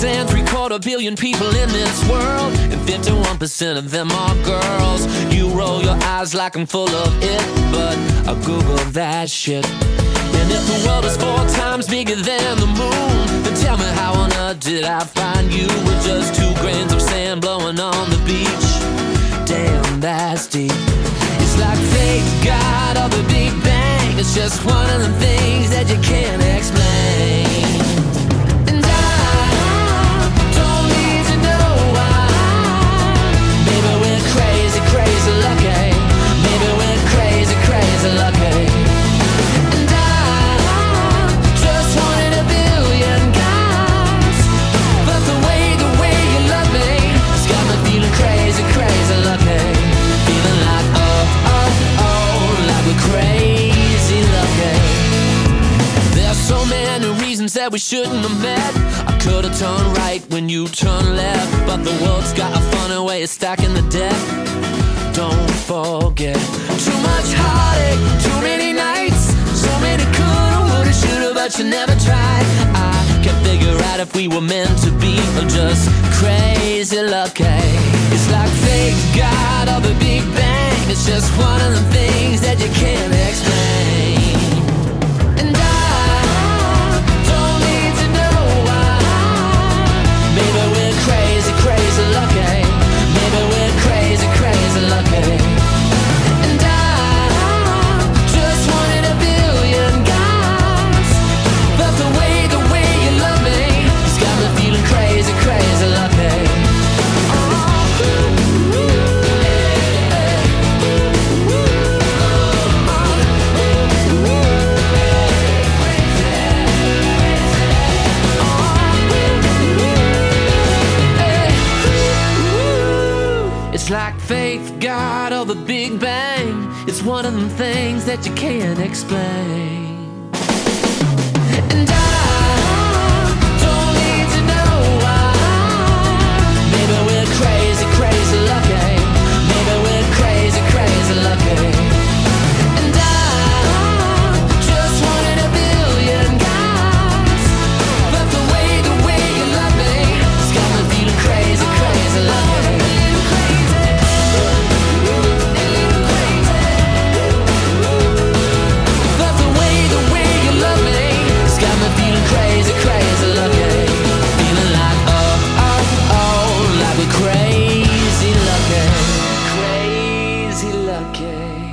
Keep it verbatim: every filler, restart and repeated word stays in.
six and three quarter billion people in this world, and fifty-one percent of them are girls. You roll your eyes like I'm full of it, but I Google that shit. And if the world is four times bigger than the moon, then tell me how on earth did I find you with just two grains of sand blowing on the beach? Damn, that's deep. It's like fate, God, or the Big Bang. It's just one of the things that you can't explain. And I don't need to know why. Maybe we're crazy, crazy lucky. Maybe we're crazy, crazy lucky. And I just wanted a billion guys, but the way, the way you love me, it's got me feeling crazy, crazy lucky. Feeling like oh, oh, oh, like we're crazy lucky. There's so many reasons that we shouldn't have met. I could have turned right when you turned left, but the world's got a funny way of stacking the deck. Don't forget, too much heartache, too many nights, so many coulda, woulda, shoulda, but you never tried. I can't figure out if we were meant to be or just crazy lucky. It's like fate, God, or the Big Bang. It's just one of the things that you can't explain. And I don't need to know why. Maybe we're crazy, crazy lucky. Maybe we're crazy, crazy lucky. And I just wanted a billion guys, but the way, the way you love me, it's got me feeling crazy, crazy lucky. It's like faith, God, or the Big Bang. It's one of them things that you can't explain. And I don't need to know why. Maybe we're crazy, crazy lucky. Maybe we're crazy, crazy lucky. And I just wanted a billion guys, but the way, the way you love me, it's got me feeling crazy, crazy lucky. Crazy, crazy lucky. Feeling like oh, oh, oh, like we're crazy lucky. Crazy lucky.